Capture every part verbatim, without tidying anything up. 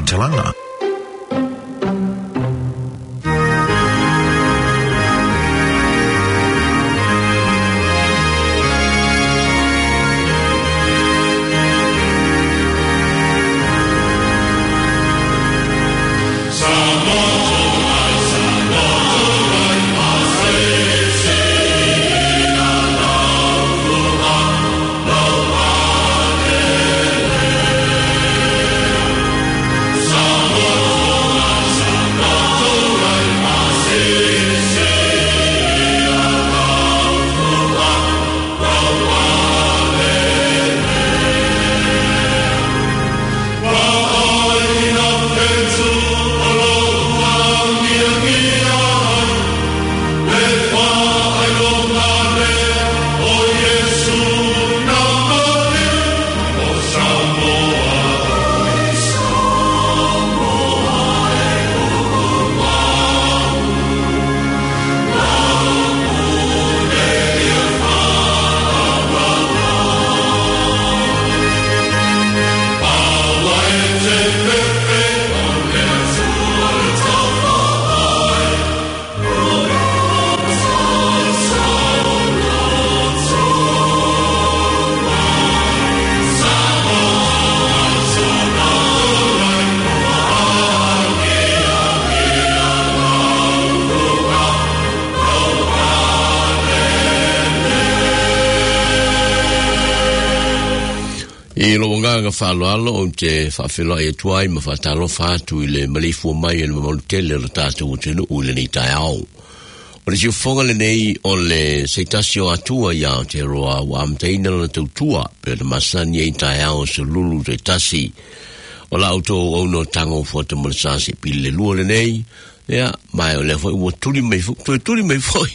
talanga. I lo nganga faloalo o te fafelo e tuai ma fatalo fatu ile malifu mai le moltele ratato utenu ule ni taiao. O le fonga le nei o le setasio atua ya te roa wa amteina na tutua pe le masani e taiao se lulu te tasi. O la auto o no tango foto mo sasi pile lu le nei. Ya mai o le foi o tuli mai fu tuli mai foi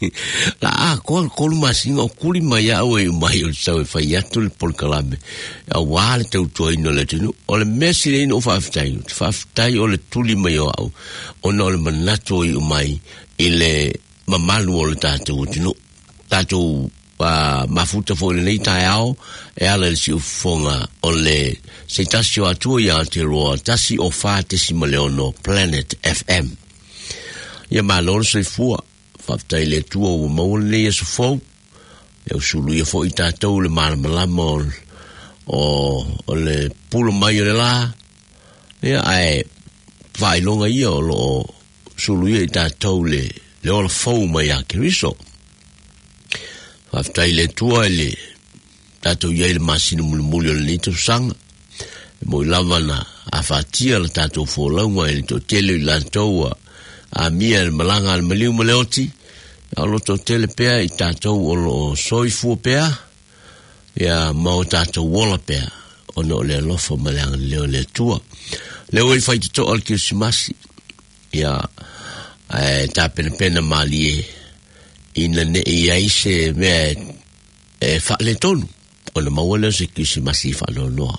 la ko ko masinga kuli mai ya o mai o sa fa ya tul por kalame a wale te to ino le tinu o le mesi no fa ftai fa ftai o le tuli mai o o no le manato i mai ile mamalu o le tatu tinu tatu pa mafuta fo le taiao e ala si fonga o le setasio atu ya te ro tasi o fa te simaleono Planet F M. Ia malor se fua faftai le tua o maule e so fo e sulu ia fo i tātou le malamalama o o le pulo mai o le la ia ai whailonga ia o lo sulu ia i tātou le le ola fau mai a kiriso faftai le tua le tātou ia le masino muli muli o le nito sanga mo i lava na a fatia le tātou fo launga e le to tele i lantou a mia el malanga al maliu maleoti a lo to tele pea i tātou o lo soifu pea ia mau tātou wola pea o no le lofo malanga leo le tua leo i fai to al kirsimasi ia e ta pena pena mali ina ne i aise me e fa le tonu o le mau le se kirsimasi fa lo noa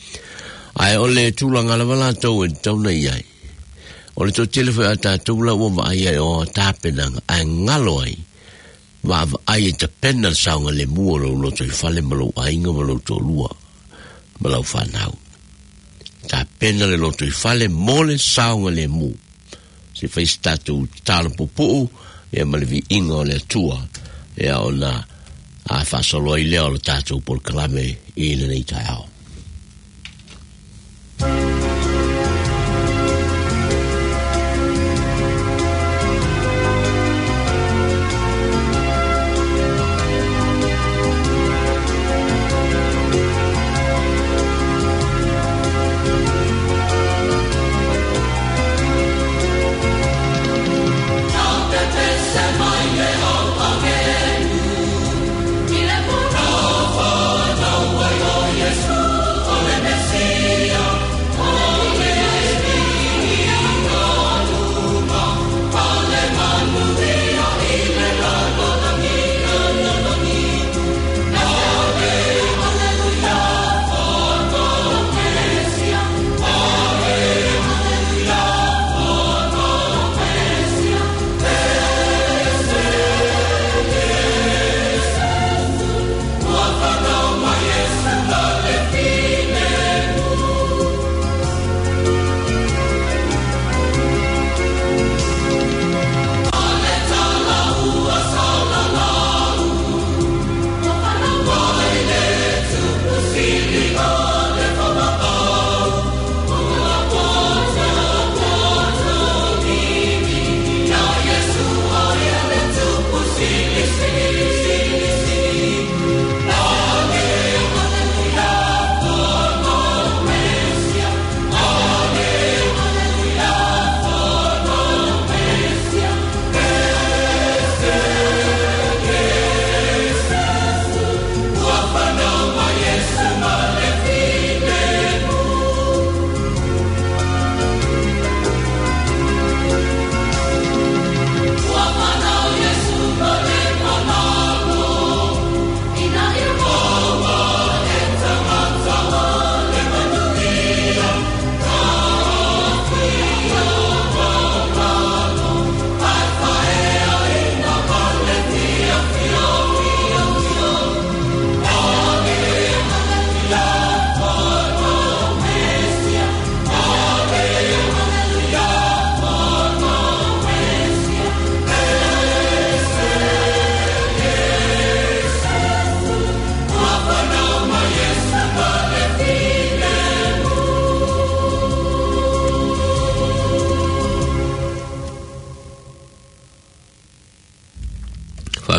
ai o le tulanga la vala to e tauna iai o le to telefo ata tula o va ai o tapenang a ngaloi va ai te penal saunga le mu lo lo to fale malo ainga malo to lua malo fanau ta penal lo to fale mole saunga le mu se fai statu talo popo e malvi ingo le tua e ona a fa solo i le o tatu por clame i le nei tao. Yes.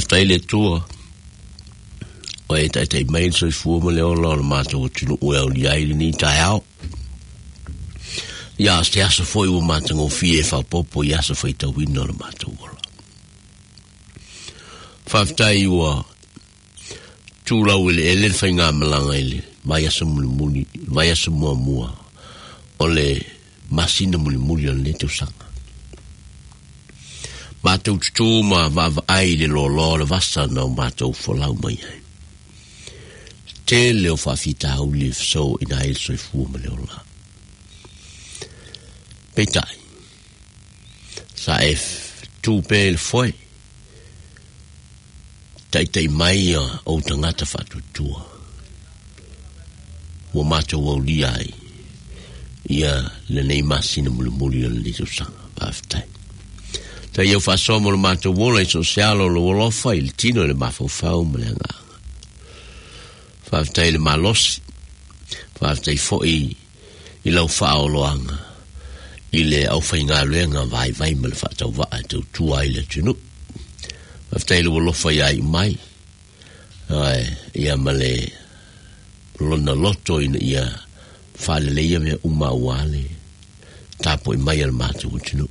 whaftai le tua. O e tai tai mail so i fua ma leo lo ma to tunu o au liai ni tai au. Ya ste aso foi o ma tango fie fa popo ya so foi ta wino le ma to wala. Whaftai ua tu la wile ele fa nga malanga ele mai aso muni mai aso mua mua o le masina muni muni le te usanga. Mātou tutu ma vava ai le lo lo le vasa na mātou folau mai ai. Te leo whawhita au le so ina ele so i fua ma leo la. Peitai. Sa e tu pe le foi. Tai tai mai o tangata whatutua. Wa mātou au li ai. Ia le nei masina muli muli le le sanga. Paftai. Ta eu faço mo mato wola social o lo lo fa il tino le mafo fa o mlenga fa ta il malos fa ta i fo i i lo fa o lo anga ile au fa inga lenga vai vai me fa ta va tu tu ai le tino fa ta il lo fa ai mai ai ia male lo na lotto in ia fa le ia me uma wale ta po mai al mato tino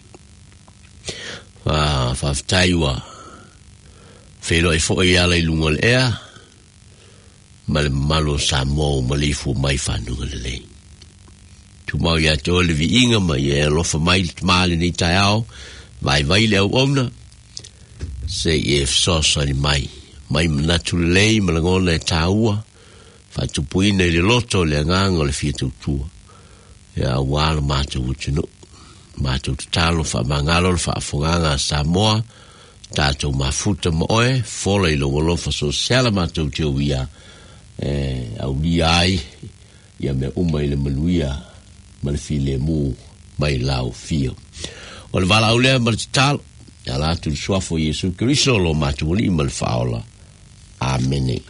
Ah, fa taiwa. Felo e fo e ala i lunga le ea. Ma le malo sa mo ma le fu mai whanu le le. Tu mau ia te ole vi inga ma ia lofa mai maale ni tai au. Vai vai le au omna. Se e fsosa ni mai. Mai manatu lei ma le ngona e taua. Fa tupuina i le loto le nganga le fia tutua. Ia wala mata utinu. Mātou talo wha mangalo wha afonganga Samoa, tātou mafuta mo oe, fola i lo wolofa so sela mātou te uia, eh, au li ai, ia me uma i le manuia, ma le file mu, mai lau fio. O le wala au lea ma le talo, ia lātou suafo Jesu Kiriso lo mātou li ma le whaola. Amene.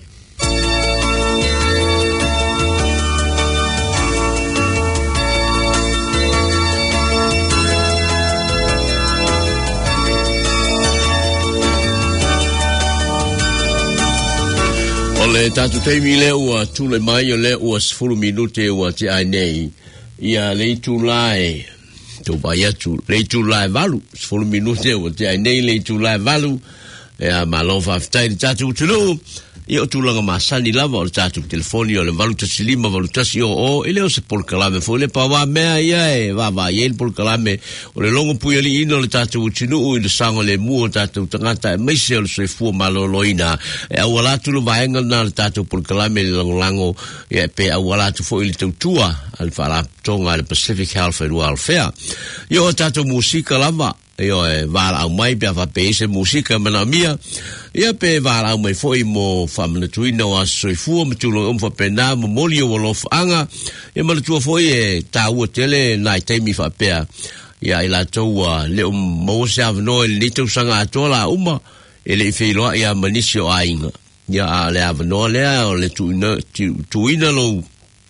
Le tatu teimi le ua tule mai o le ua sifuru minute ua te ai nei ia le tu lai to vai atu le tu lai valu sifuru minute ua te ai nei le tu lai valu ia malova ftai tatu tulu io tu langa masani lava o tatu telefoni o le valu tasilima valu tasi o o ele o se pol kalame fo le pa wa mea ia e va va ia pol kalame o le longo pui ali ino le tatu utinu u le sango le mu o tatu tangata e meise o le soifua maloloina e awala tu lo vaenga na le tatu pol kalame le lango lango ia pe awala tu fo ili tautua al fara tonga le Pacific Health and Welfare io o tatu musika lava io e vala au mai pe fa pese musika mana mia ia pe vala au mai foi mo famna tuina o soifua mtulo um fa pena mo molio lo anga e mal tu foi e ta o tele nai temi fa pe ia ila toa le um mo sa no le tu sanga tola uma ele filo ia manisio ainga ia le avno le o le tuina tuina lo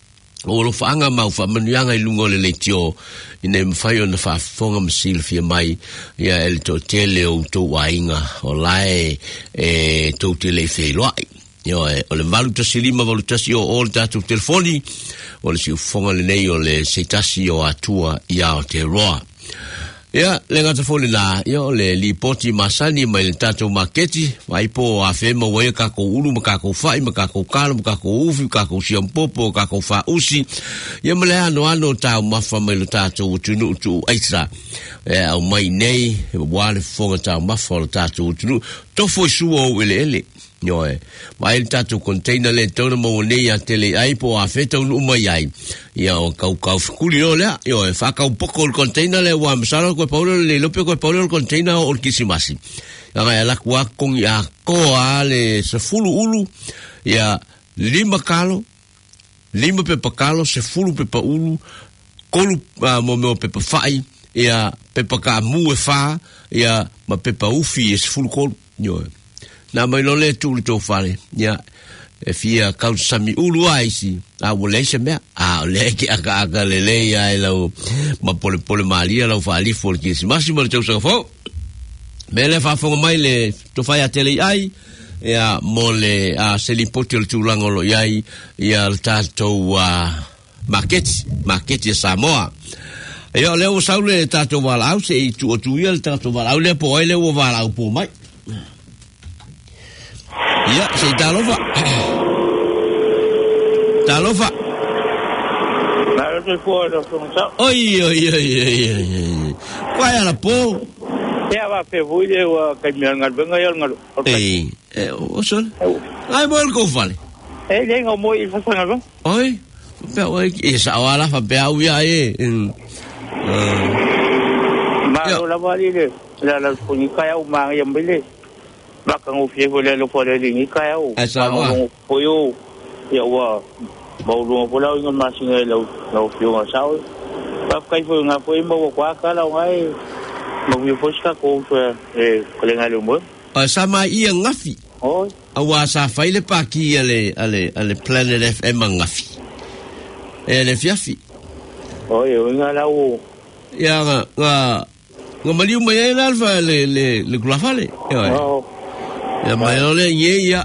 o lo fanga mau fa manuanga i lungo le letio ine mfai ona fa fonga msil fia mai ia el to tele o to wainga o lai e to tele fe loi io o le valuta silima valuta si o o tatu telefoni o le si fonga le nei o le setasi o atua ia o te roa ia le ngata fole la io le li poti masani mai le tatu maketi vai po a fema we ka ko ulu ma ka ko fai ma ka ko kala ma ka ko ufi ka ko siampopo ka ko fa usi ia mele ano ano ta ma fa mai le tatu tunu tu aisa e au mai nei wale fonga ta ma fa le tatu tunu to fo suo ele ele io e mai le tatu container le tona mo nei a tele ai po a feta un mai ai ia o kau kau fukuli o lea io e fa kau poko il container le wa msara ko paulo le lope ko paulo il container o kisimasi ia la kwa kong ia ko ale se fulu ulu ia lima kalo lima pepa kalo se fulu pepa ulu kolu uh, mo mo pepa fai ia pepa ka mu e fa ia ma pepa ufi e se fulu kolu io na mai lo le tu to fale ia e fia kau sami ulu aisi a wole se me a le ki aka aka le le ia lo ma pole pole malia lo fa ali for ki si massimo le tau sa fo Mele fa fonga mai le to fai a tele ai ia mo le a selipoti o tulango lo iai ia le tātou a marketi marketi Samoa ia le o saule tātou wala au se i tu o tu ia le tātou wala au le po ai le o wala au po mai ia se talofa talofa na le po lo so oi oi oi oi qual era po ya va pe vuile o ka mi ngal benga yo ngal ei o sol ai bol ko fale eh le ngo mo il fa ngal ba oi pe oi e sa wala fa pe au ya e ma lo la vali le la la ko ni ka ya ma ya mbele ba ka ngo fie vole lo fole ni ka ya o sa wa po yo ya wa ba lo po la ngo ma singa lo lo fio nga sa ba ka fo nga po mo kwa ka la ngai mo vi foska ko e kolenga le mo a sama ia ngafi oi awa sa faile pa ki ale ale ale Planet F M ngafi e le fiafi oi o nga la o ya nga nga nga mali mo ya alfa le le le glafale ya ya mai ole ye ya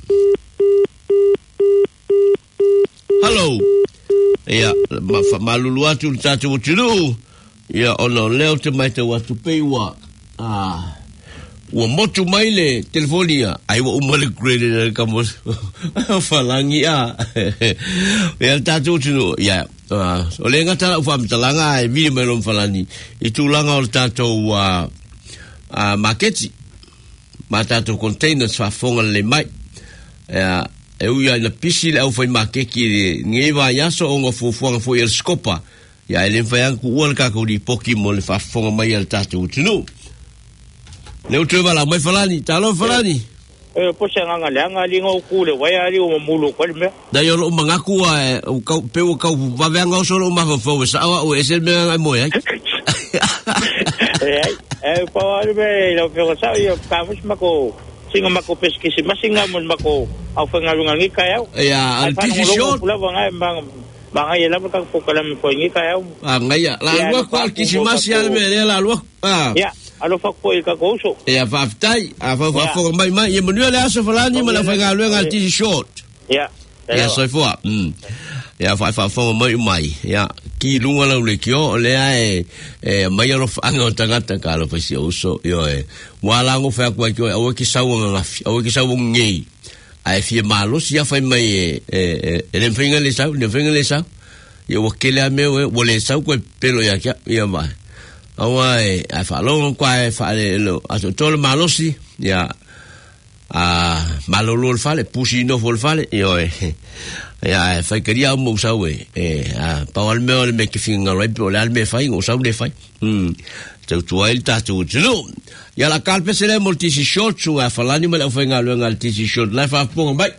hello ya ma malulu atu tatu tulu ya ono leo te mai te watu peiwa ah wa motu mai le telefonia ai wa umale grade ka mo falangi a ya tatu tulu ya o le ngata u fam talanga e vi me lo falani i tu langa o tatu wa a marketi ma tatu containers fa fonga le mai ya e u ya na pisi le au foi marketi ngi va ya so ngo fu fu fu el scopa ya ele fai ku ol ka ko di poki mo le fa fonga mai al tatu tunu le o treva la mai falani talo falani e po se nga le nga lingo ku le wa ya li o mulu ko le da yo lo manga ku a o ka pe o ka va venga so lo ma fo sa o es el me mo ya eh eh pa wa le lo pe sa yo ka mus ma ko singa ma ko peski si masinga mo ma ko au fa nga lunga ngi ka ya ya al tisi short la va nga bang banga yela ka ko kala mi ko ngi ka ya ah ngaya la lua ko al kisi mas ya me la lua ah ya alo fa ko ka ko so ya fa tai a fa fa fo mai mai ye mo le aso falani ma la fa nga lunga al tisi short ya ya so fo mm ya fa fa fo mai mai ya ki lunga la le kio le ai e mai lo fa nga tanga ka lo fa si uso yo e wala ngo fa ko ko o ki sa wo nga o ki sa wo ngi ai fie malo si ya fai mai e e le finga le sa le finga le sa yo ke le me o le sa ko pelo ya ya ya ma awa e a fa lo ko ai fa le lo a to le malo si ya a malo lo fa le pusi no vol fa le yo e ya fa quería mo sa we e a pa al me le me que finga lo pe le me fai o sa le fai mm tu tu el ta tu no ya la calpe se le moltisi short su a falani me la fenga lo ngal tisi short la fa po bai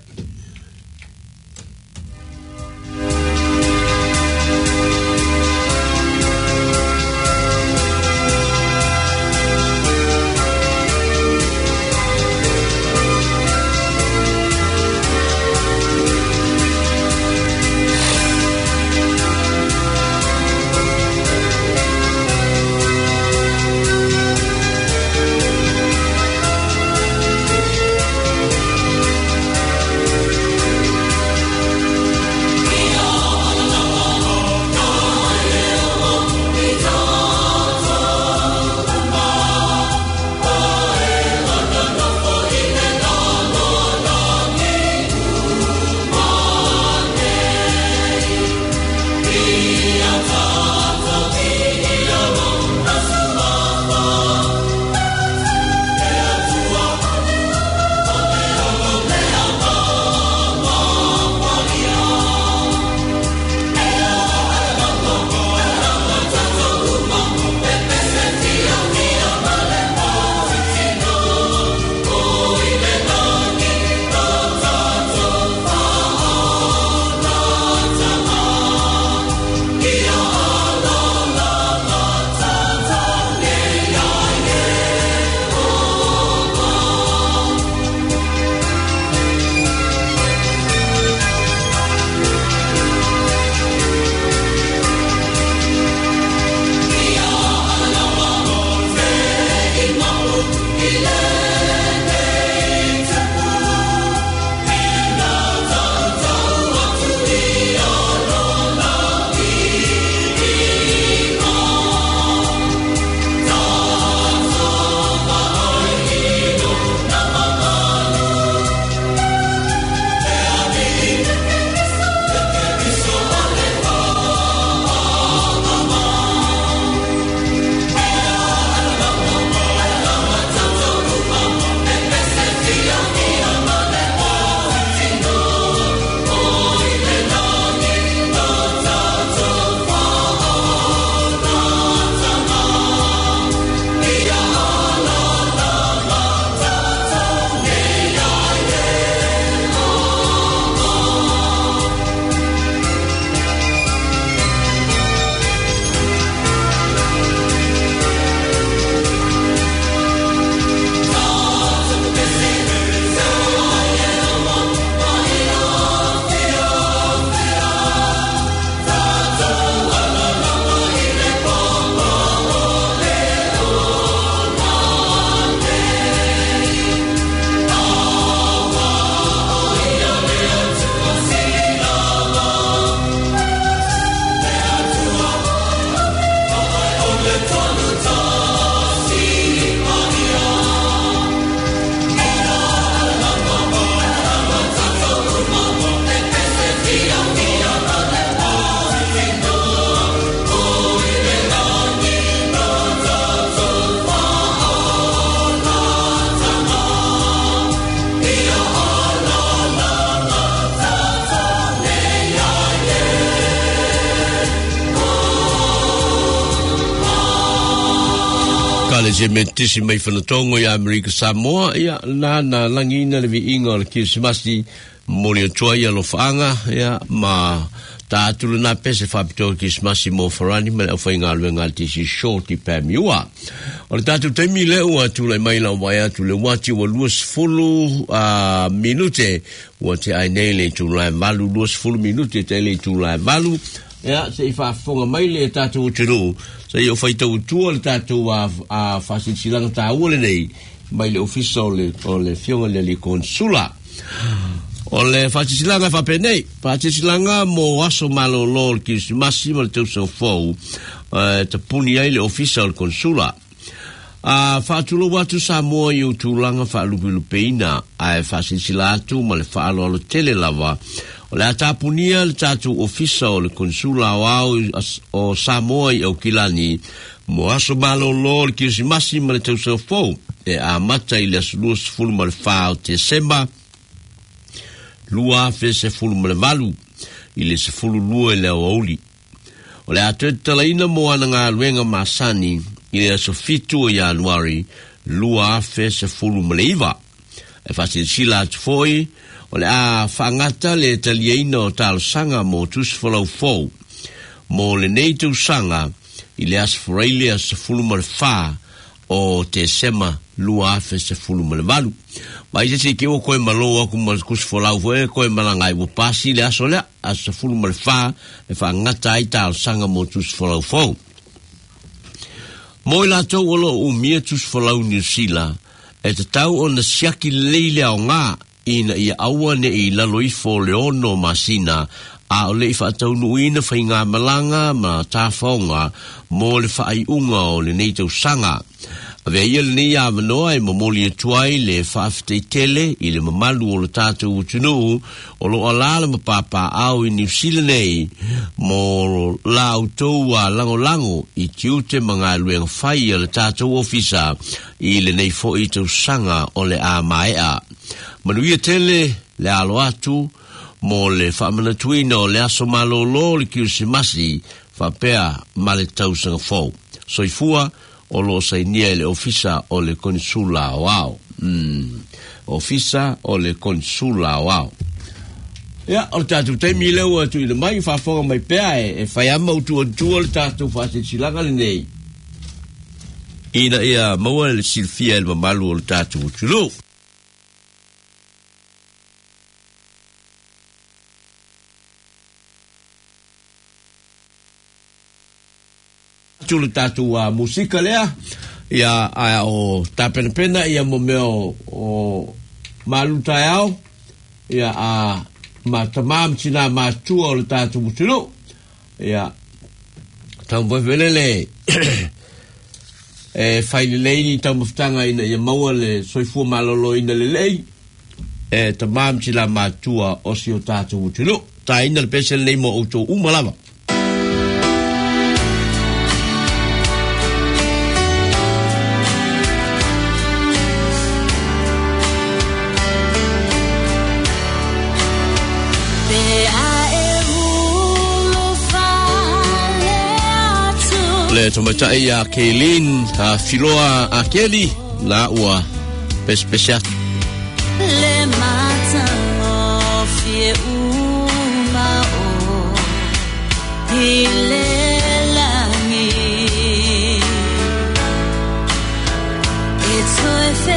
se metisi mai whanatongo i Amerika Samoa, ia na na langina le vi inga o le Kirsimasi mori o tua ia lo whaanga, ia ma ta atulu na pese whapito Kirsimasi mo wharani, ma le au whainga alue ngā tisi shorti pēmiua. O le tātou teimi leo atu lai mai lau mai atu le wati wa luas fulu uh, minute, wa te ainei le tu lai malu, luas fulu minute te le tu lai malu, ia se i whafonga mai le tātou utinu, sa i o whaitau tua le tātou a, a whasilanga tā ua le nei, mai le ofisa o le, o le fionga le li konsula. O le whasilanga whapenei, whasilanga mo aso malo lo le Kirsimasi ma le tau sau fau, uh, ta puni ai le ofisa o le konsula. A uh, whaatulo watu sa moa i o tūlanga whaalupilupeina, ai whasisila atu ma le whaalo alo tele lava, o le atapunia le tātou ofisa o le konsula o au o Samoa i au kilani, mo aso malo lo le Kirsimasi ma le tau sau fau, e a mata i le asulua se fulu ma le whao te sema, lua fe se fulu ma le malu, i le se fulu lua i le au auli. O le atu e talaina mo ana ngā luenga masani, i le aso fitu o Januari, lua fe se fulu ma le iwa. E whasi sila atu foi, o le a whangata le talieina o talo sanga mo tusi whalau fau. Mo le nei tu sanga, i le as whareile a se fulu ma le wha, o te sema lua afe se fulu ma le malu. Ma i se ke o koe malo aku ma kusi whalau fau, koe malangai mo pasi le aso lea, a se fulu ma le wha, e whangata i talo sanga mo tusi whalau fau. Mo i latou olo o mia tusi whalau New Zealand, e te tau o na siaki leile au ngā, ina ia aua ne i lalo i fo le ono masina, a o le i whaatau nuina whai ngā malanga ma tāwhaonga mo le whai unga o le neitau sanga. A vea ia le nei a manoa e mamoli e tuai le whaafitei tele i le mamalu o le tātou utunu o lo alala ma papa au i New Zealand nei mo la autou a lango lango i tiute mga luenga whai a le tātou ofisa i le nei fo i tau sanga o le a maea. Manuia tele le alo atu mo le whaamanatuina o le aso malo lo le Kirsimasi whapea ma le tau sanga fau. Soifua o lo sainia le ofisa o le konsula wao. Mm. Ofisa o le konsula wao. Ya, o tatu te mi leo atu i le mai whafonga mai pea e, e whaiama utu o tua le tatu whasilanga le nei. Ina ia maua le silfia le mamalu o le tatu utu lo. Tulu tatu a uh, musika lea ia a o tapena pena ia mo meo o maluta au ia a ma tamam tina ma tua o le tatu mutilo ia tam velele e faile leini tam ftanga ina ia maua le soifu malolo ina le lei e tamam tina ma tua o si o tatu mutilo ta ina le pese le mo auto umalava. Le tomatai a Kaylin a filoa a Kelly la ua pespesiat le matano fie uma o ile langi it's so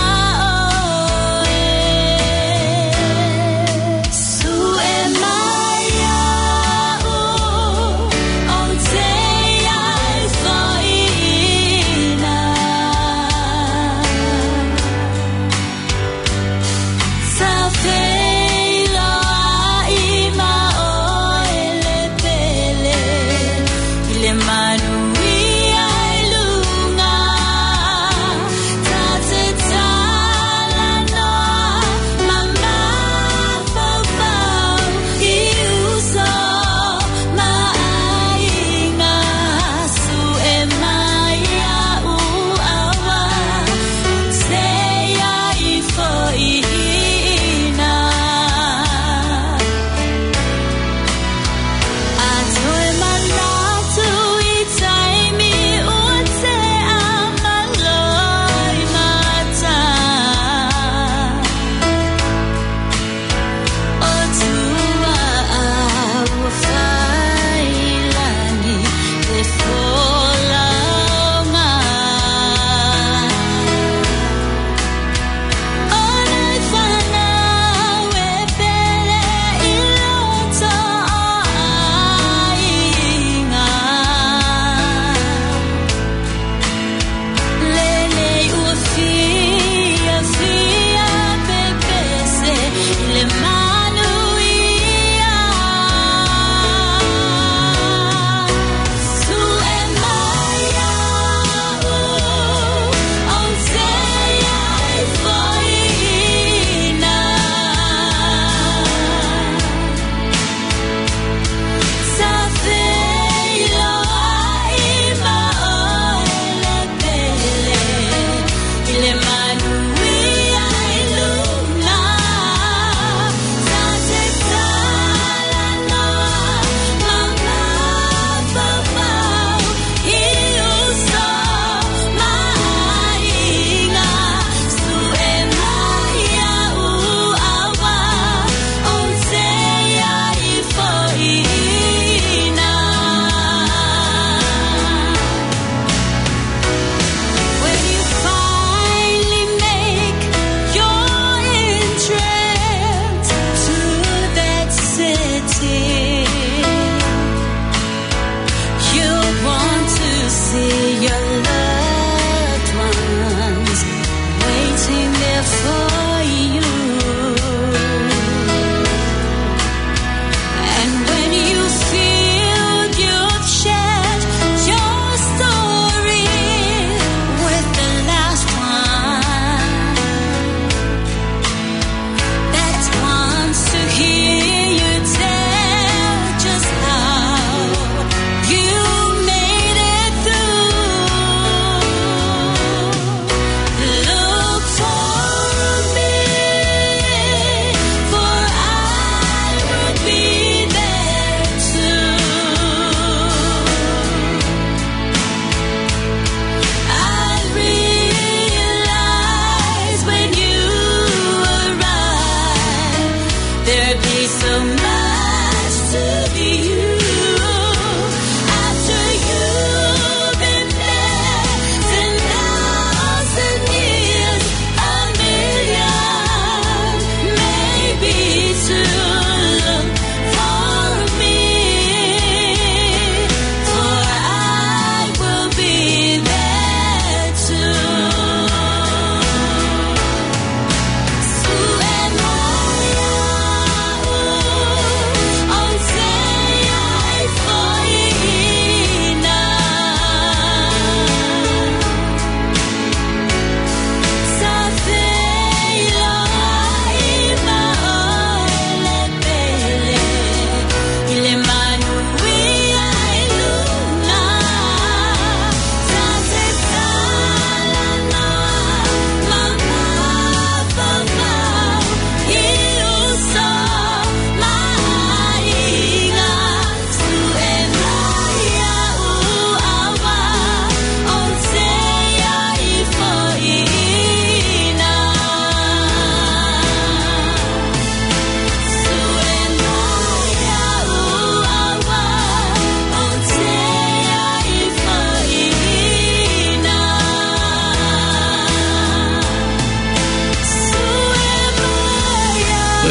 Am I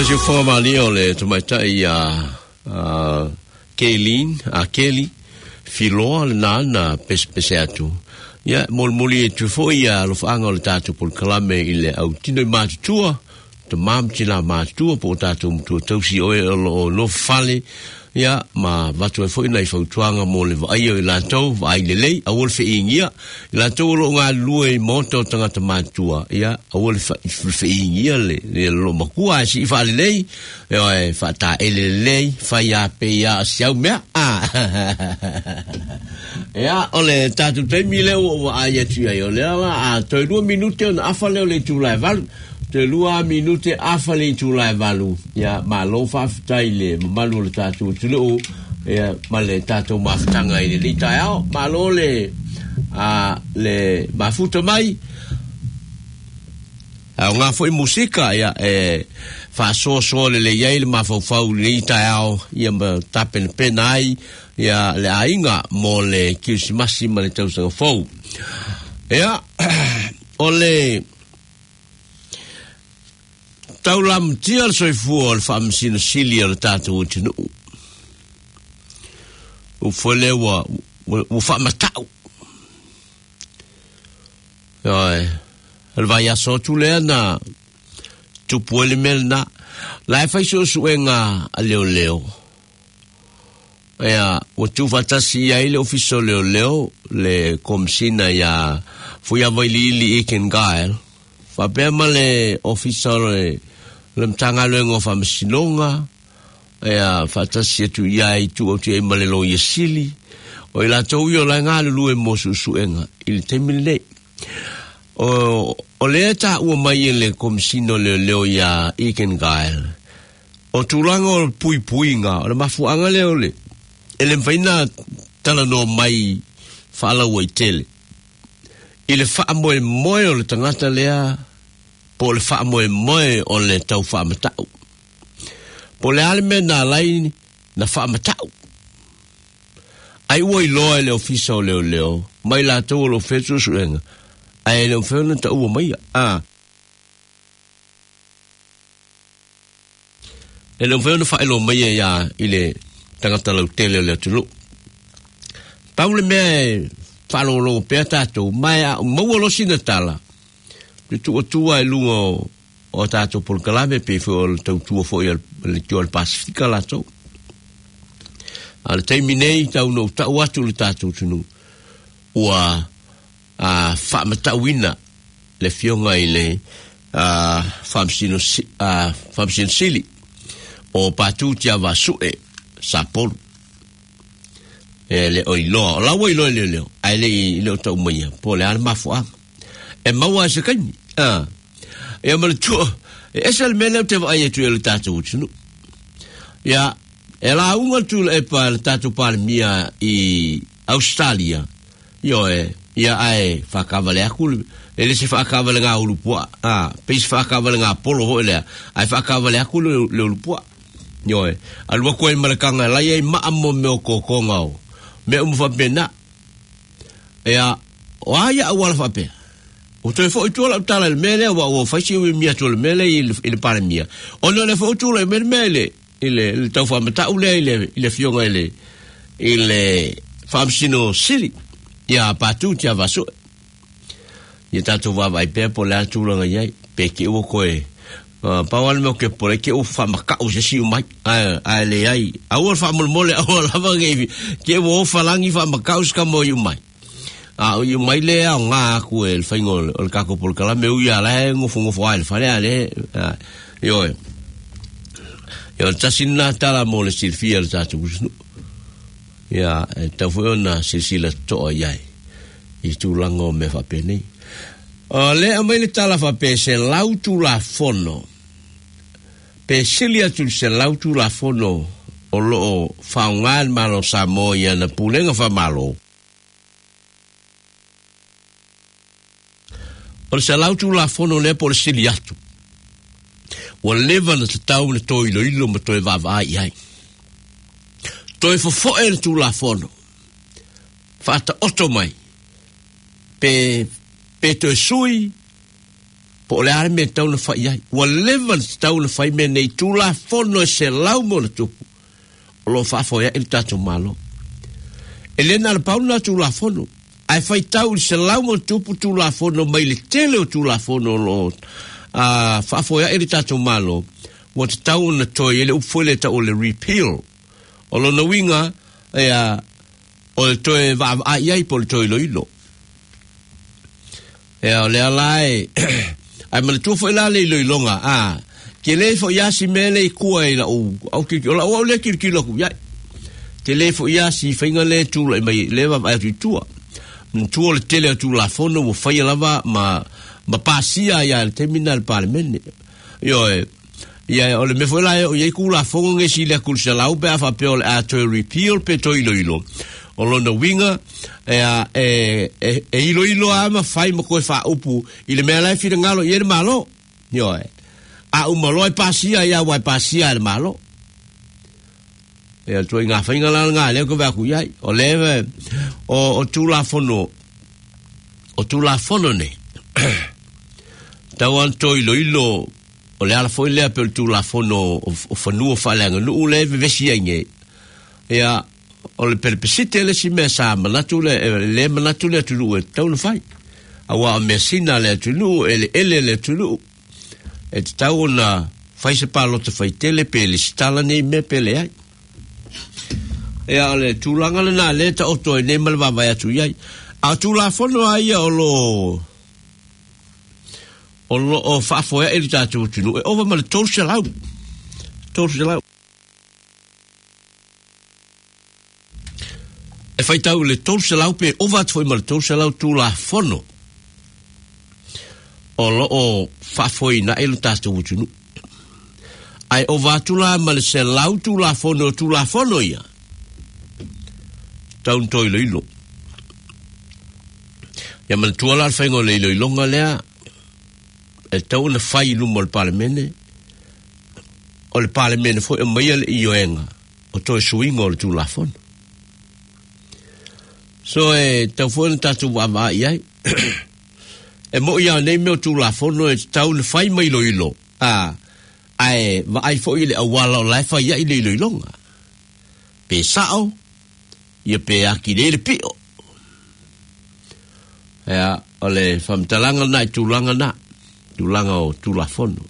je formali o le tomaita ia a Kaylin a Kelly filoa le na na pespese atu ia molmoli e tu foi ia lo fanga le tatu por kalame ile au tino matua te mam tila matua po tatu mtu tausi o lo lo fale ia ma vatu e foi nei fo tuanga mo le vai o la tau vai le lei a wol fe ingia la tau lo nga lue moto tanga te matua ia a wol fe ingia le le lo makua si fa le lei e fa ta ele lei fa ia pe ia siau me ah ia ole tatu te mile o ai tu ai ole a to due minute on afale le tu la val te lua minute afale tu la valu ia ma lo fa taile ma lo le tatu tu lo ia ma le tatu ma tanga ile li tao ma lo le a le ma futo mai a nga foi musika ia e fa so so le le ia ma fa fa li tao ia ma tapen penai ia le ainga mo le kisimasi ma le tau sa fo ia ole taulam tial soi fuol fam sin silia tatu tinu u fole wa u fa matau ai el vai aso tu lena tu puele melna la fa so suenga a leo leo ya o tu fatasi ya ile ofiso leo leo le komsina ya fu ya vai li iken gael fa bema le ofiso le mtanga lengo fa msinonga ya fatasi tu ya tu o tu e malelo yesili o ila to yo la nga lu e mosu suenga il temile o o leta u mai le komsino le leo ya iken gael o tulango pui puinga o mafu anga leo le ele mfaina tala no mai fala waitele ile fa moe moe o le tangata lea po le fa moe moe o le tau fa matau po le alme na lai na fa matau ai woi loe le ofisa o leo leo mai la tau lo fetu suenga ai le fena tau mai a ele fena fa lo mai ya ile tangata lau tele le tulu paule me falo lo peta to mai mo lo sinatala tu tu ai lungo o tato por calame pe fo tu tu fo le tu al pacifica la to al terminei tau no ta watu le tato tunu wa a fa mata wina le fionga ile a famsino a famsin sili o patu tia vasue sapol ele oilo la wo ilo le le ai le le to moya po le al mafua e mawa se kan ah e mal tu e sel mele te vai tu le tatu tunu ya ela un tu e pa le tatu par mia i Australia yo e ya ai fa cavale akul ele se fa cavale nga ulupua ah pe se fa cavale nga polo ho ele ai fa cavale akul le ulupua yo e alwa ko el markanga la ye ma mo me ko ko ngao me um fa pena ya wa ya wala fa pe o te fo tu la tala el mele wa o fa si mi ato el mele il il para mia o no le fo tu le mele il il tau fa mata ule il il fionga ele il fam sino sili ya patu tia vaso ya tatu va vai pe po la tu la ye pe ki o ko e pa wal mo ke por ke o fa maka o se si mai a a le ai a o fa mol mole o la va ge ke o fa langi fa maka o ska mo yu mai a o yu mai le a nga ku el fa ngol o ka ko por kala me u ya la ngo fu ngo fa el fa le yo yo tasina tala mo le silfia ta tu ya ta fu na silsila to ai i tu lango me fa peni o le amai le tala fa pe se lautu la fono pe silia tu se lautu la fono o lo fa ngal malo samoya na pulenga fa malo o se lautu la fono le por siliatu o leva na tau le toi lo ilo ma toi va va ai toi fo fo el tu la fono fa ta otomai pe pe to sui po le ale me tau na fai ai wa level tau na fai me nei tula fono se lau mo le tupu o lo fa foia il tatu malo elena le pauna tula fono ai fai tau se lau mo tupu tula fono mai le tele o tula fono lo a fa foia il tatu malo wa tau na toi ele ufole ta o le repeal o lo na winga e a o le toi va ai ai po le toi lo ilo e o le alai ai ma tu foi la le le longa a ke le fo ya si mele ku ai la o o ki o la o le ki ki lo ku ya te le fo ya si finga le tu le mai le va ai tu tu le tele tu la fono o fai la va ma ma pasia ya el terminal parlement yo ya o le me foi la o ye ku la fono nge si le ku se la o be fa pe o a to repeal pe to ilo ilo o lona winga e e e ilo ilo ama fai mo ko fa upu ile me la fi ngalo ye malo yo e a u malo e pasia ya wa pasia le malo e to inga fa ngala nga le ko va ku ya o le o o tu la fono o tu la fono ne tawan to ilo ilo o le ala foi le pe tu la fono o fonu o fa la no le ve si nge ya o le perpesite le si me sa manatu le le manatu le tulu e tau le fai awa mesina le tulu ele ele le tulu e tau na fai se palo te fai tele pe le stala nei me pele ai e ale tulanga le na le ta oto e ne malva vai atu ai a tu la fono ai o lo o lo o fa fo e le tatu tulu e over mal to shelau to shelau e fai tau le tol se lau pe o vat foi mal tol se lau tu la fono o lo o fa foi na elu tastu utunu ai o vatu la mal se lau tu la fono tu la fono ia tau toi lo ilo ya mal tu la fengo le ilo longa lea e tau na fai lu mol parlemene o le parlemene foi e mai le ioenga o toi suingo le tu la fono so e tau fōna tatu wa maa iai. E mo ia nei meo tu la fono e tau le fai mai lo ilo. A, ai, wa ai fo ile a wala o lai fai ia ile ilo ilonga. Pe sao, ia pe aki le le pio. Ea, o le whamtalanga na i tūlanga na. Tūlanga o tu la fono.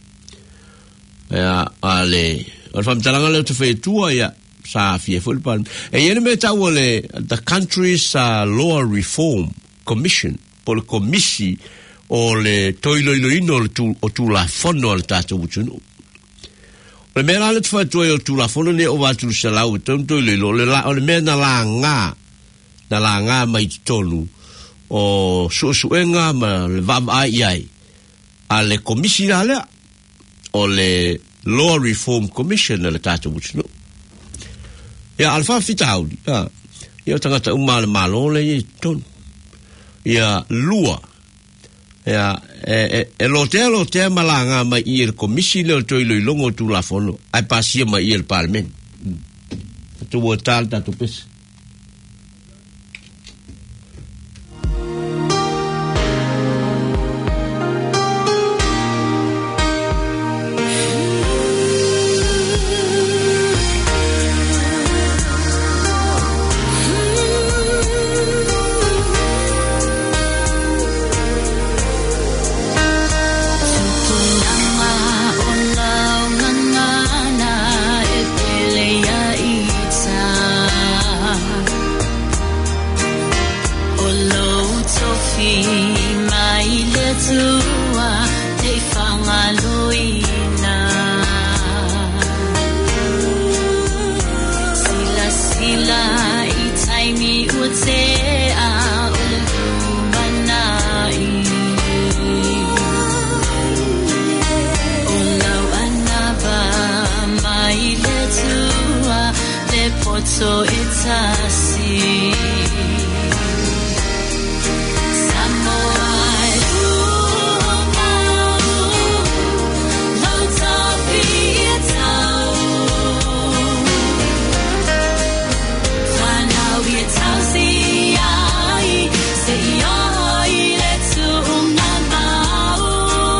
Ea, a le, o le whamtalanga leo te whai tua ia. Sa fie full pan e yene me ta wole the country's uh, law reform commission por commissi o le toilo ilo ino le tu o tu la fono al tatu utunu le me la le fa tu o tu la fono ne o va tu se la o tonto le lo le la o le me na la nga na la nga mai tolu o su su enga ma le va ai ai ale commissi la le o le law reform commission al tatu utunu ya alfa fitauli ya ya tangata umale malo le ton ya lua ya e e lo te lo te malanga ma ir commissioner le to ile longo tu la fono ai pasia ma ir parlement tu votal ta tu pes so it's a sea. Oh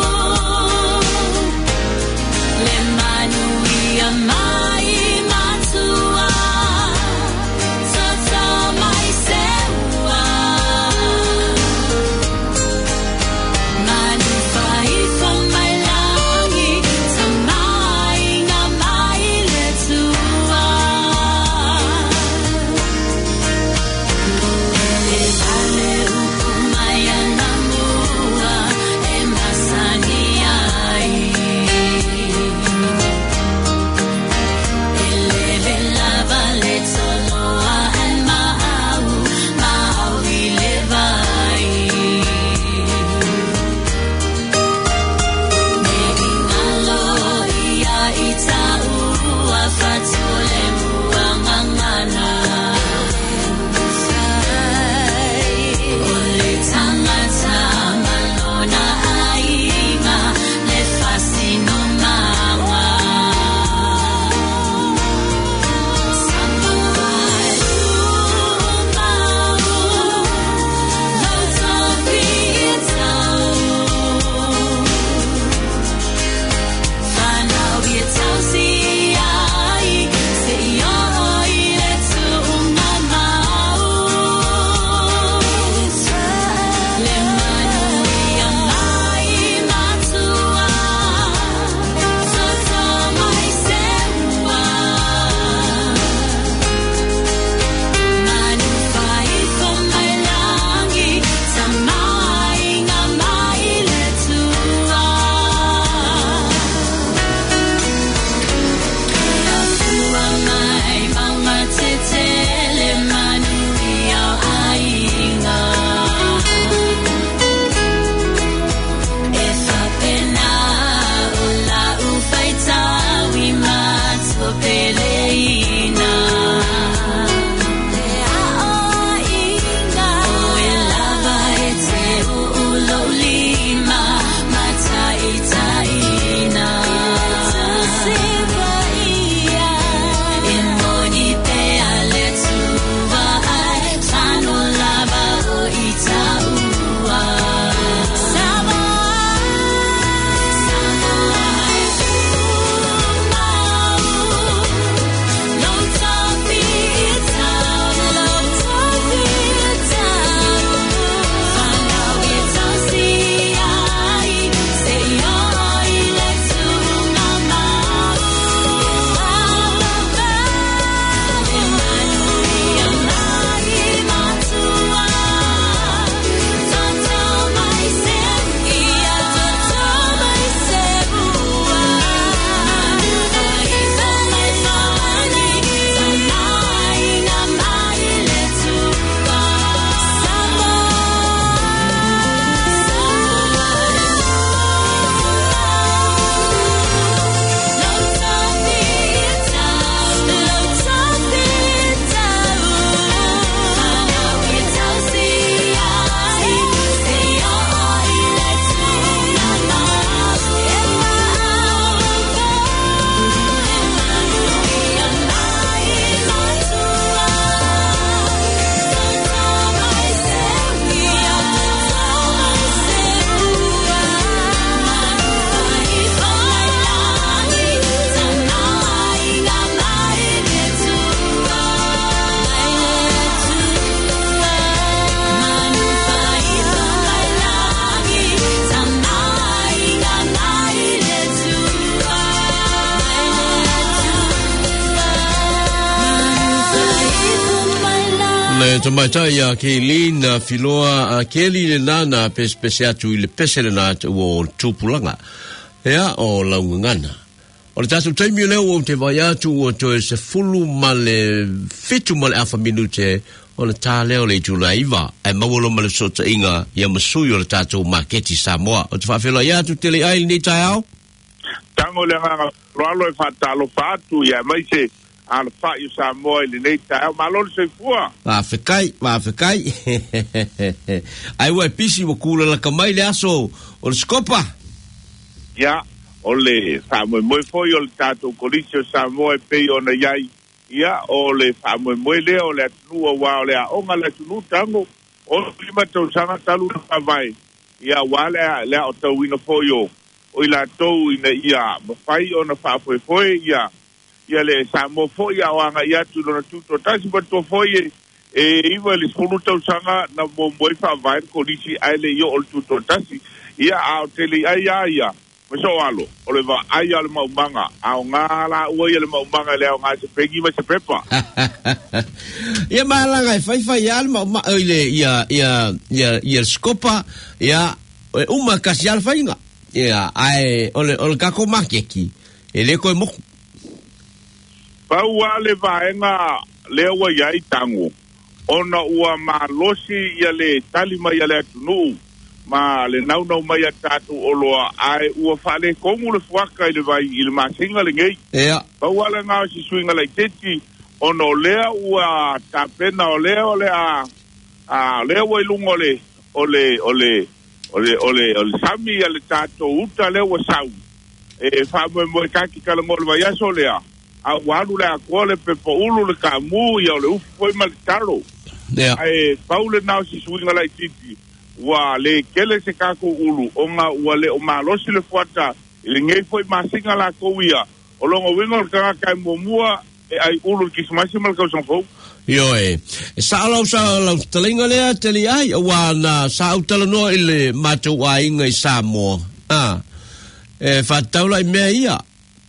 Le tomaita ya Kaylin na filoa a Kelly le nana pespesia tu le pesele na o tupulanga. Ya o laungana. O le tatu taimi leo o te vai atu o to se fulu male fitu male alfa minute o le tā leo le tulaiva. E mawolo male sota inga ya masui o le tatu maketi Samoa. O te whawhela ia tu tele ai ni tai au? Tango le nganga roalo e whatalo whatu ya mai se al fa yu Samoa le nei tai ma lo se fua va fekai va fekai ai wa pisi mo kula la kamai le aso o skopa ya o le Samoa mo foi o tato colisio Samoa pe ona yai ya o le Samoa mo le o le tu wa o le o ngala tu tango o lima to sanga talu na vai ya wale le o to wino foi o o ila to ina ia mo fai ona fa foi foi ya ia le Samoa foi a wanga ia tu no tuto tasi ba to foi e iwa le skulu tau sanga na mo moi fa vai ko lisi ai le yo o tuto tasi ia a tele ai ia so alo o le va ai al mau manga a ngala o ia le mau manga le nga se pegi ma se prepa ia mala ngai fai fai al mau ile ia ia ia ia skopa ia uma kasial fainga ia ai ole ole ka ko makeki ele ko mo Pau ale vaenga lea wa iai tango. Ona ua malosi ia le talima ia le atunu. Ma le nau nau mai atatu oloa ai ua whale kongu le fuaka ile vai ile masinga le ngei. Ea. Pau ale ngā si suinga le teti. Ono lea ua tapena o lea o lea. A lea wa ilungo le. Ole, ole, ole, ole, ole sami ia le tato uta lea wa sau. E whamoe moe kaki kalangole vai aso lea. A walu le akole pe po ulu le kamu ya le ufu foi maltaro. Yeah. Ai paule nau si suinga lai titi. Wa le kele se kako ulu onga wa le o malosi le fuata le ngei foi masinga la kouia. O longo wingo le kanga kai momua e ai ulu kismasi mal kau sanfou. Yo e. Sa alau sa alau talinga lea teli ai wa na sa au talanoa ile matou a inga i Samoa. Ah. E whataula i mea ia.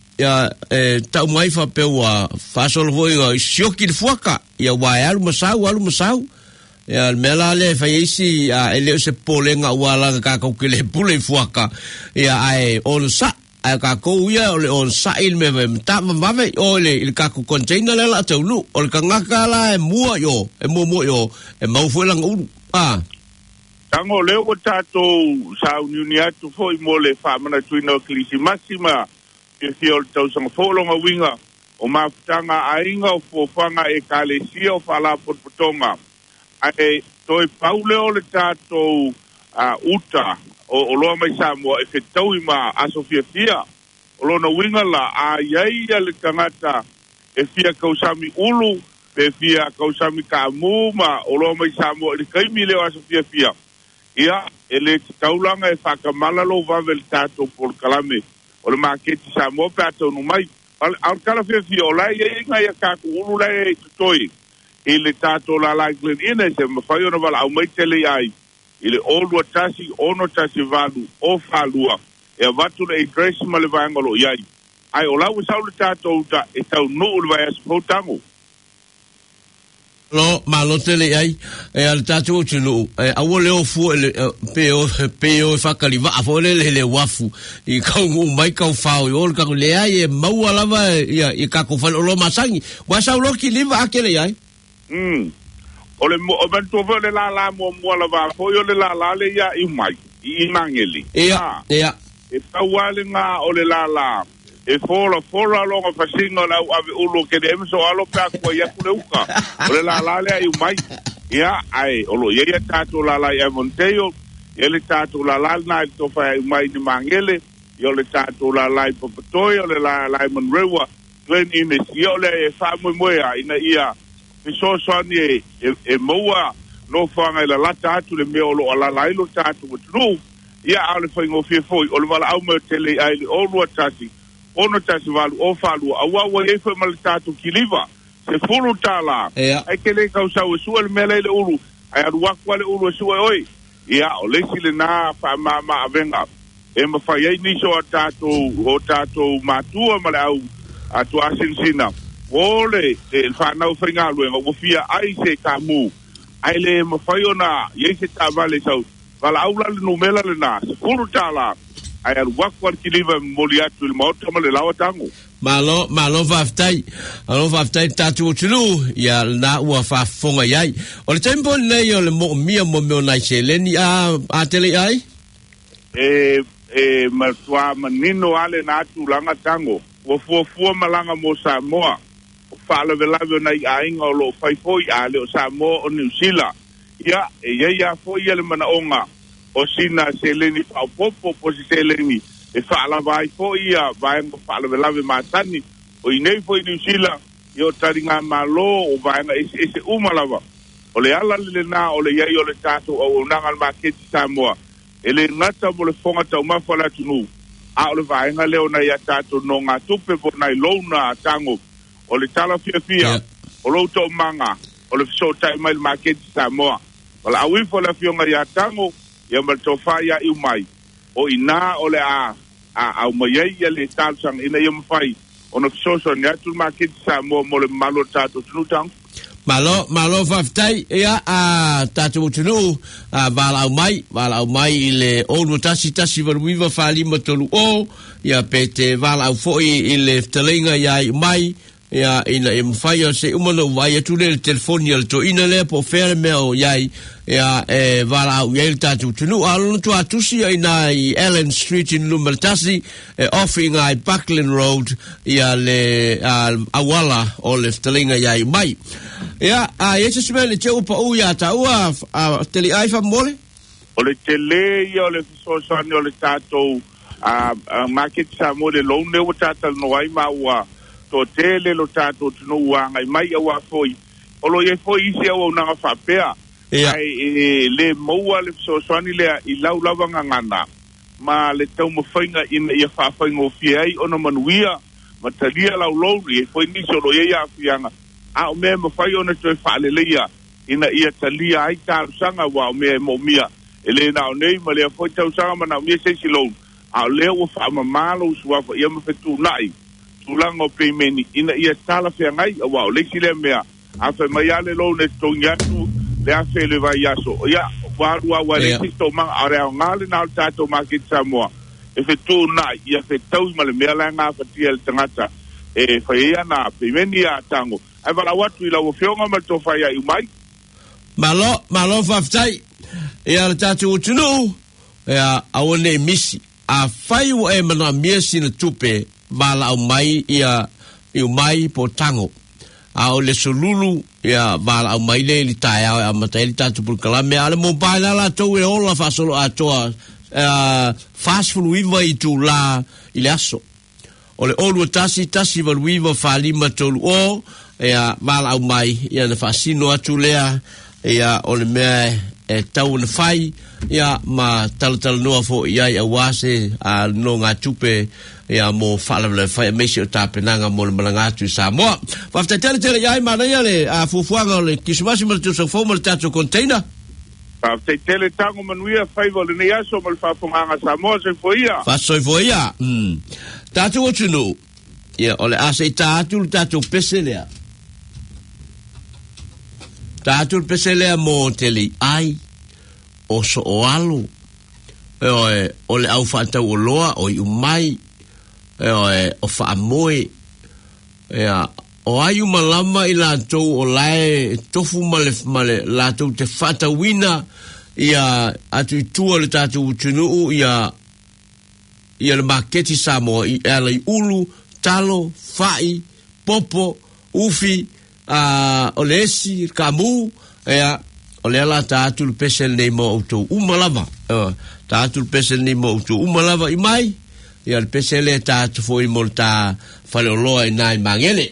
Ya eh tau mai fa pe wa fa sol voi ga sioki de fuaka ya wa alu masau alu masau ya mela le fa isi ya ele se polenga wala ka ko kele pule fuaka ya ai on sa ai ka ko ya on sa il me ta ma ve o le il ka ko container la la tau lu o ka ngaka la e mua yo e mo mo yo e mau fu lang u ah tango le o tato sa unia tu foi mo le fa mana tuino klisi massima e fiol tau sanga folonga winga o mafutanga ainga o fofanga e kalesia o fala potpotonga ai toi paule o le tato a uta o o loa mai Samoa e ke tau ima a Sofia Fia o lona winga la a iaia le tangata e fia kausami ulu pe fia kausami kamuma o loa mai Samoa le kaimi leo a Sofia Fia ia e le taulanga e whakamala lo vave le tato por kalame o le maketi Samoa pato no mai al kala fe fi o lai e nga ya ka ku ulu lai toi ile tato la la glen ine se ma fa yo no vala au mai tele ai ile old watasi ono tasi valu o falua e vatu le dress ma le vangolo yai ai o la u sa le tato uta e tau no u vai as potango lo malo tele ai e al tatu tulu e a wole o fu le pe o pe o fa kaliva a fole le le wafu i ka u mai ka fa o ka le ai e mau lava ia i ka ko fa lo masangi wa sa lo ki liva akele ai mm ole mo o ben to le la la mo mo lava fo yo le la la le ia i mai i mangeli ia ia e pa wale nga ole la la e fola fola longa fasinga la ave ulo ke dem so alo pa ko ya kuleuka ole la la le ai mai ya ai olo ye ya tato la la ya monteo ele tato la la na to fa mai ni mangele yo le tato la la po toyo le la la monrewa glen in is yo le fa mo mo ya ina ia e so so ni e e moa no fa ngai la la tato le me olo la la lo tato no ya ale fa ngo fi foi olo wala au me tele ai o lo tasi ono tasi valu o falu awa wa e fa mal tato kiliva se fulu tala ai kele ka usa o suel mele le ulu ai adu wa kwale ulu su oi ya o le sile na fa mama avenga e ma fa ye ni so tato o tato matua mala au atu asinsina ole e fa na ufinga lu ngo fia ai se kamu ai le mo faiona ye se tavale sau vala aula le numela le na furu tala ai al wakwar kiliva moliatu le mauta le lawa tango malo malo vaftai alo vaftai tatu tulu ya na ua fa fonga yai o le tempo nei o le mo mia mo me na seleni a a tele ai e e ma swa manino ale na tu langa tango o fu fu malanga mo Samoa o fala vela na ai ngolo fai foi ale o Samoa o New Zealand ya e ya ya foi ele mana onga o sina seleni pa popo po seleni e fala vai foi ya vai ngo fala vela matani o inei foi New Zealand yo taringa malo o vai nga ese ese umalava o le ala le na o le ya yo le tato o nangal maketi Samoa ele ngata mo le fonga tau mafala tunu a o le vaenga leo na ia tato no ngā tupe po nai louna tango o le tala fia fia yeah. O lo tau manga o le fiso tai mai le maketi Samoa o le awifo le fionga ia tango ia mal tofa ia iu mai o ina o le a a au mayei ia le talsang ina ia mawhai o na fiso so ni atu maketi Samoa mo le malo tato tunu tango malo malo faftai ia a tatu utunu a vala au mai vala au mai ile onu tasi tasi valuiva fali matolu o ia pete vala au foi ile ftalinga ia mai ia ina e mwhai se umana vai atu le telefoni al to ina le po fere meo iai ia e vala au iai tatu utunu alo tu atusi ina i Allen Street in Lumaltasi e offering ai Buckland Road ia le awala o le ftalinga iai mai ia a ese semele te upa u ia ta ua a tele ai fa mole o le tele ia o le sosani o le tatou a market sa mole lo ne o tatal no ai ma ua to tele lo tatou tunu ua ngai mai ua foi o lo ye foi isi o na fa pea ai le moa le sosani le i lau lava ngana ma le tau mo fainga in ia fa faingo fiai ona manuia ma talia lau lo ye foi ni so lo ye ia fianga a o me mo fai ona toi fale leia ina ia talia ai ta sanga wa me mo mia ele na nei ma le foi tau sanga mana mi se silo a le o fa ma malo sua fa ia me fetu nai tulango pemeni ina ia tala fe ngai wa le sile mea a fa mai ale lo ne to nyatu le a fe le vai aso ia wa wa wa le to ma are ngale na tato ma ki Samoa e fetu nai ia fetu ma le mea la nga fa tiel tangata e fa ia na pemeni a tango ai vala watu ila o fionga ma to fa ia i mai malo malo faftai ia le tatu utunu ia aone misi a fai o e mana miesi na tupe vala au mai ia i mai po tango a o le solulu ia vala au mai le li tai a mata li tatu por kalame ale mobile la to e ola fa solo a toa fast food wiva i tu la ile aso o le olu tasi tasi val wiva fa lima tolu o ia vala au mai ia na fasino atu lea ia o le mea e tau na fai ia ma talatal noa fo ia i awase a no ngā tupe ia mo fala le fai mesi o tapenanga mo le malangatu i Samoa wafta tele tele iai mana ia le a fufuanga o le kisumasi ma le tu sangfo ma le tatu container wafta tele tango manuia fai vo le ne aso ma le fafunganga Samoa se fo ia fa soi fo ia tatu o tunu ia o le asa i tatu le tatu pese lea Tātul peselea mo tele ai o so o alu e oe o le au whaatau o loa o i umai e oe o whaamoe e a o ai umalama i lātou o lae tofu male male lātou te whaatawina i a atu i tua le tātou utunuu i a i a le maketi Samoa i ala i ulu, talo, whai, popo, ufi a uh, o le esi kamu ea o le ala tātul pesel nei mo auto umalava uh, tātul pesel nei mo auto umalava i mai ia le pesel e tātu fo i mol tā whale o loa i nai mangele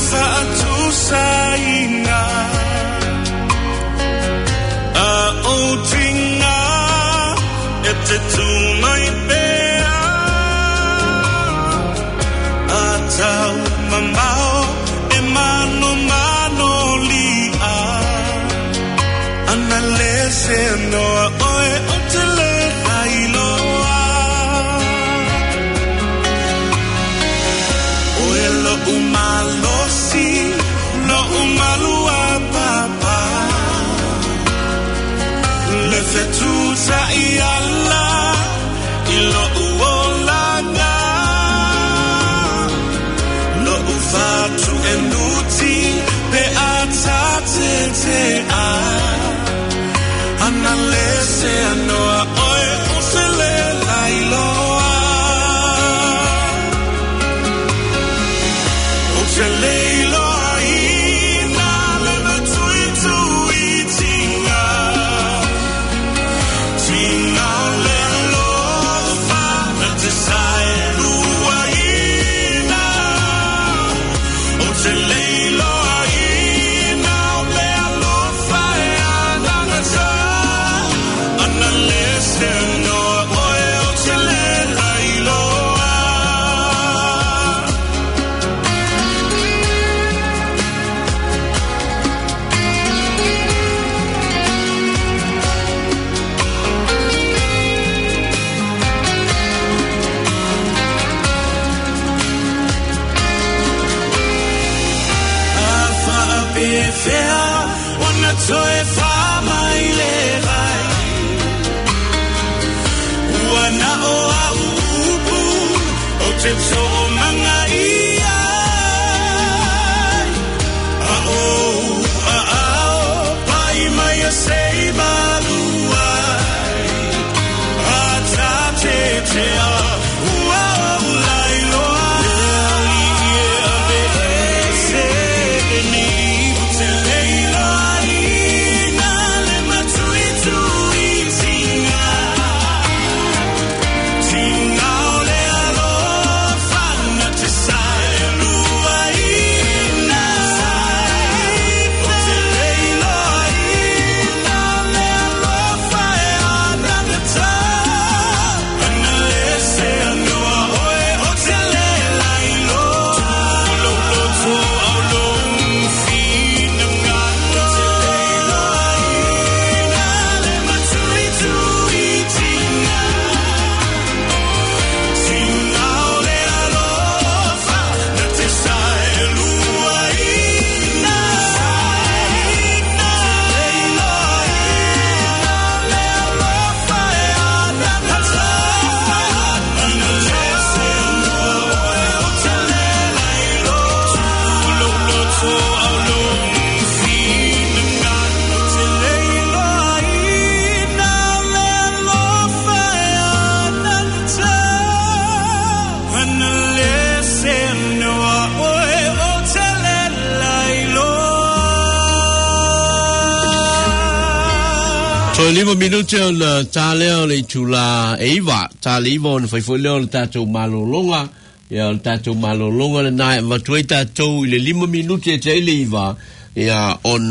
Lima minuti on taleo le tula eiva talivo on fai folio le tato malolonga ya le tato malolonga le nai ma tu tato le lima minuti e te leiva ya on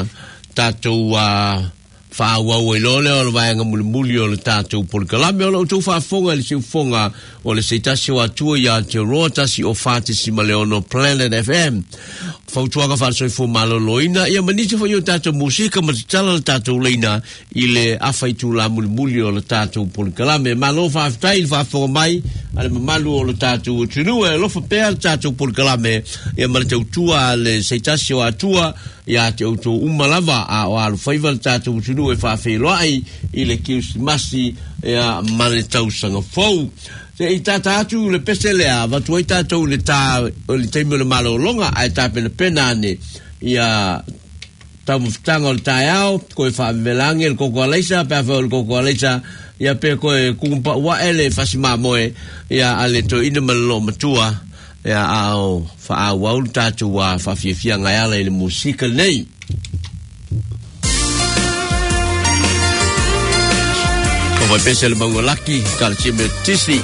tato fa wa we lo le o vai nga muli o le tato por kalame o tu fa fonga le si fonga o le se tasi wa tu ya te rota si o fati si maleono Planet F M fa tu aga fa so fo maloloina ya manisi fo yo tato musika ma tala le tato leina ile afai tu la muli o le tato por kalame ma lo fa tail fa fo mai ale malu o le tato tunu e lo fa pe tato por kalame ya ma te tu le se tasi wa tu ya te auto umalava a o al faival tato tunu e fa fe loai ile kius masi ya male tau sanga fo se i tata atu le pesele a va tu i tata le ta le temo le malo longa ai ta pe le penane ya ta mftanga o taiao ko fa velange el koko alesa pe fa el koko alesa ya pe ko kumpa wa ele fasima moe ya ale to ina malo matua ya ao fa wa tatu wa fa fia ngai ala le musika nei Vai pensar le bango laki kal chime tisi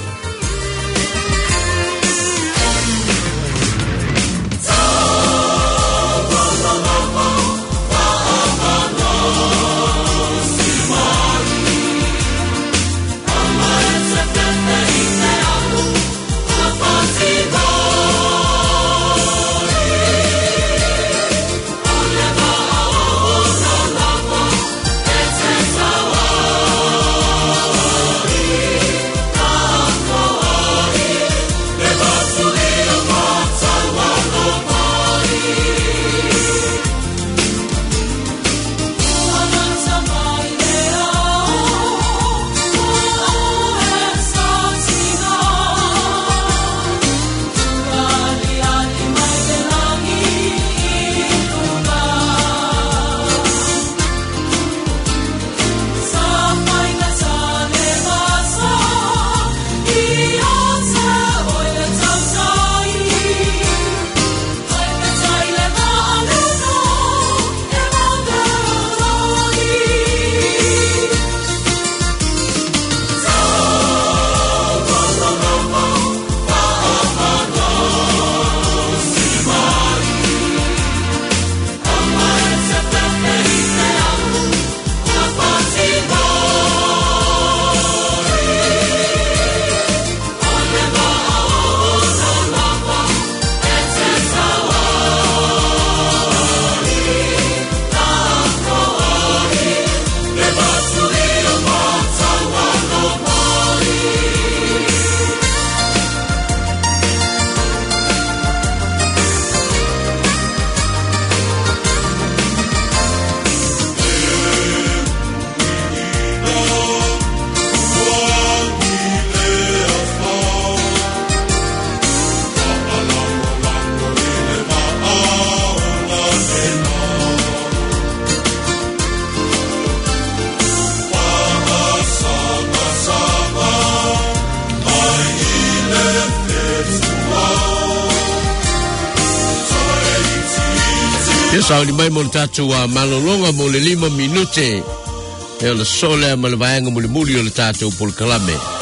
Saudi mai mo tatu wa malolonga mo le lima minute. E o le sole ma le vaenga mo le muli o le tatu pol kalame.